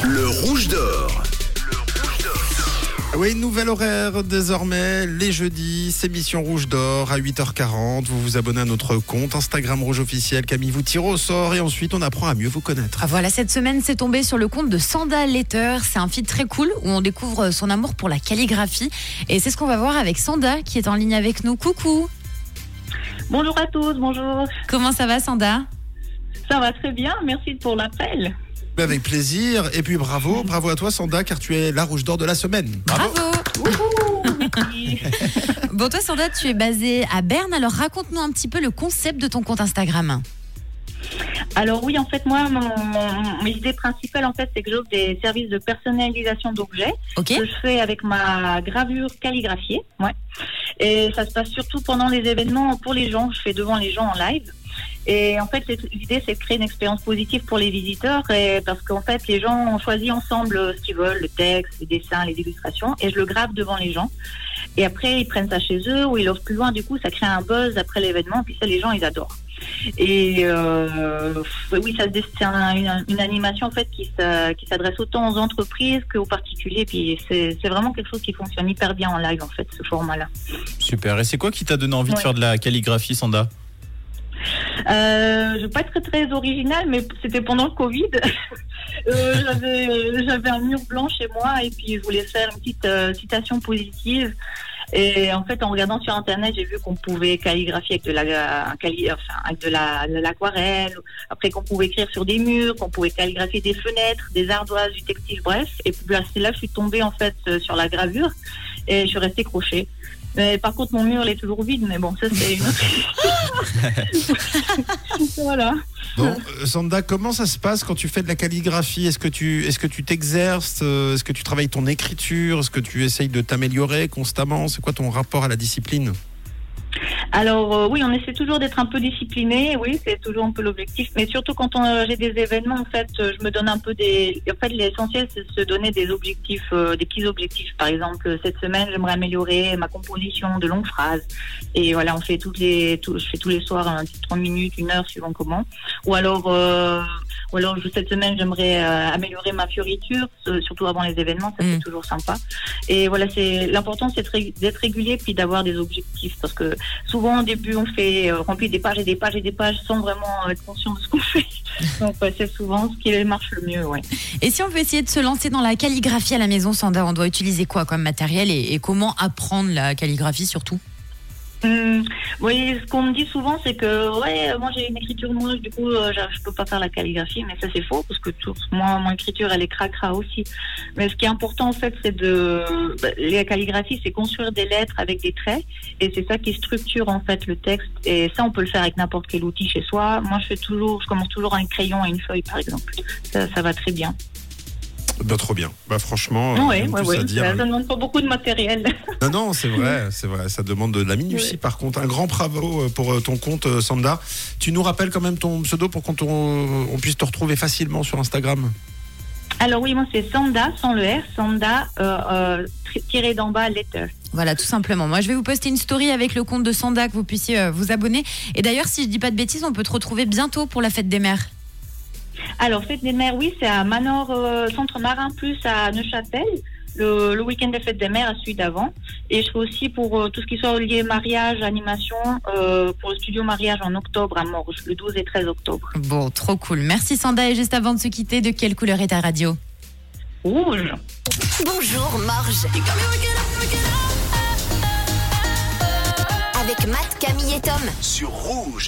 Le rouge d'or. Oui, nouvel horaire désormais, les jeudis, c'est Mission Rouge d'Or à 8h40. Vous vous abonnez à notre compte Instagram Rouge officiel. Camille vous tire au sort et ensuite on apprend à mieux vous connaître. Ah voilà, cette semaine, c'est tombé sur le compte de Sanda Letter. C'est un feed très cool où on découvre son amour pour la calligraphie. Et c'est ce qu'on va voir avec Sanda qui est en ligne avec nous. Coucou. Bonjour à tous, bonjour. Comment ça va, Sanda ? Ça va très bien, merci pour l'appel. Avec plaisir. Et puis bravo à toi Sanda, car tu es la Rouge d'Or de la semaine. Bravo. Merci. Bon, toi, Sanda, tu es basée à Berne. Alors, raconte-nous un petit peu le concept de ton compte Instagram. Alors oui, en fait, moi, mon idée principale, en fait, c'est que j'offre des services de personnalisation d'objets Ok. que je fais avec ma gravure calligraphiée. Ouais. Et ça se passe surtout pendant les événements pour les gens. Je fais devant les gens en live. Et en fait, l'idée, c'est de créer une expérience positive pour les visiteurs, parce qu'en fait, les gens ont choisi ensemble ce qu'ils veulent, le texte, les dessins, les illustrations, et je le grave devant les gens. Et après, ils prennent ça chez eux ou ils l'offrent plus loin. Du coup, ça crée un buzz après l'événement, puis ça, les gens, ils adorent. Et oui, c'est une animation en fait qui s'adresse autant aux entreprises qu'aux particuliers. Puis c'est vraiment quelque chose qui fonctionne hyper bien en live, en fait, ce format-là. Super. Et c'est quoi qui t'a donné envie de faire de la calligraphie, Sanda ? Je vais pas être très originale, mais c'était pendant le Covid. J'avais un mur blanc chez moi et puis je voulais faire une petite citation positive. Et en fait, en regardant sur Internet, j'ai vu qu'on pouvait calligraphier avec de l'aquarelle. Après, qu'on pouvait écrire sur des murs, qu'on pouvait calligraphier des fenêtres, des ardoises, du textile, bref. Et puis c'est là que je suis tombée en fait sur la gravure et je suis restée crochée. Mais par contre, mon mur, il est toujours vide, mais bon, ça, c'est une autre histoire. Voilà. Bon, Sanda, comment ça se passe quand tu fais de la calligraphie ? Est-ce que tu t'exerces ? Est-ce que tu travailles ton écriture ? Est-ce que tu essayes de t'améliorer constamment ? C'est quoi ton rapport à la discipline ? Alors oui, on essaie toujours d'être un peu discipliné, oui, c'est toujours un peu l'objectif, mais surtout quand j'ai des événements, en fait, je me donne un peu l'essentiel, c'est de se donner des objectifs, des petits objectifs. Par exemple, cette semaine, j'aimerais améliorer ma composition de longues phrases, et voilà, je fais tous les soirs 30 minutes, 1 heure, suivant comment. Ou alors cette semaine, j'aimerais améliorer ma fioriture, surtout avant les événements, ça c'est toujours sympa. Et voilà, l'important, c'est d'être régulier puis d'avoir des objectifs, parce que souvent au début on fait remplir des pages et des pages et des pages sans vraiment être conscient de ce qu'on fait. Donc c'est souvent ce qui marche le mieux. Ouais. Et si on veut essayer de se lancer dans la calligraphie à la maison, Sanda, on doit utiliser quoi comme matériel et comment apprendre la calligraphie surtout ? Oui, ce qu'on me dit souvent, c'est que moi j'ai une écriture moche, du coup je peux pas faire la calligraphie, mais ça c'est faux parce que moi mon écriture elle est cracra aussi. Mais ce qui est important en fait, c'est la calligraphie, c'est construire des lettres avec des traits et c'est ça qui structure en fait le texte. Et ça on peut le faire avec n'importe quel outil chez soi. Moi je commence toujours un crayon et une feuille par exemple. Ça va très bien. Ben, trop bien. Bah franchement, oui. à dire. Ça demande pas beaucoup de matériel. Non, c'est vrai. Ça demande de la minutie. Par contre, un grand bravo pour ton compte, Sanda. Tu nous rappelles quand même ton pseudo pour qu'on puisse te retrouver facilement sur Instagram. Alors oui, moi c'est Sanda, sans le R, Sanda, tiré d'en bas, letter. Voilà, tout simplement. Moi, je vais vous poster une story avec le compte de Sanda, que vous puissiez vous abonner. Et d'ailleurs, si je dis pas de bêtises, on peut te retrouver bientôt pour la fête des mères. Alors, Fête des Mères, oui, c'est à Manor Centre Marin Plus à Neuchâtel, le week-end des Fêtes des Mères à celui d'avant. Et je fais aussi pour tout ce qui soit lié mariage, animation, pour le studio mariage en octobre à Morges, le 12 et 13 octobre. Bon, trop cool. Merci Sanda. Et juste avant de se quitter, de quelle couleur est ta radio ? Rouge. Bonjour Morges. Avec Matt, Camille et Tom. Sur Rouge.